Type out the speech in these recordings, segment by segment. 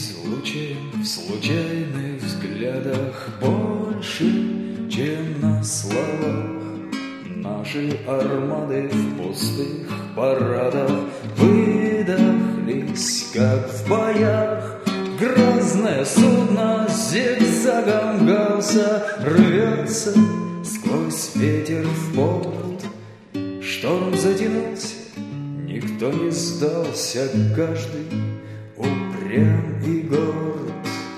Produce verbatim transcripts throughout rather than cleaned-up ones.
излучен в случайных взглядах больше, чем на словах. Наши армады в пустых парадах выдохлись, как в боях. Грозное судно зигзагом галса рвется сквозь ветер в порт. Шторм затянулся, никто не сдался, каждый упрям и горд.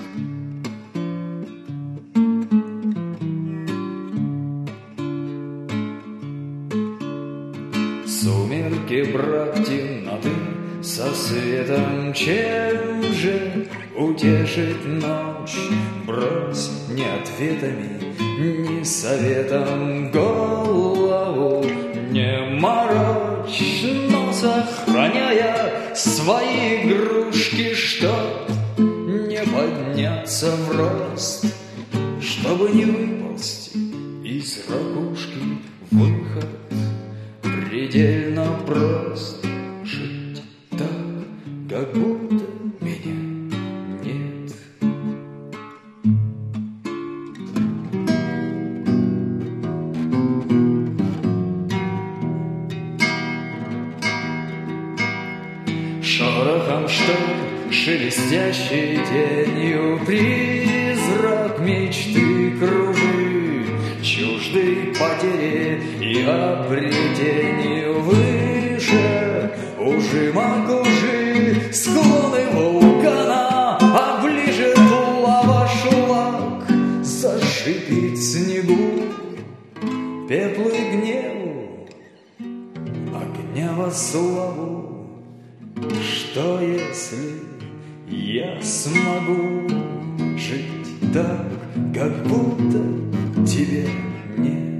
Сумерки, брат, темноты со светом, чем же утешить ночь? Брось ни ответами, ни советом голову не морочь, но сохраняя свои игрушки, чтоб не подняться в рост, чтобы не выползти из ракушки. Выход предельно прост: жить так, как будто меня нет. Шорохом штор, шелестящей тенью, призрак мечты кружит, чуждый потери и обретению. Выше ужимок ужи, склоны вулкана, а ближе лава шлак. Зашипит снегу пеплы гневу, огня во славу. Что если я смогу жить так, как будто тебя нет?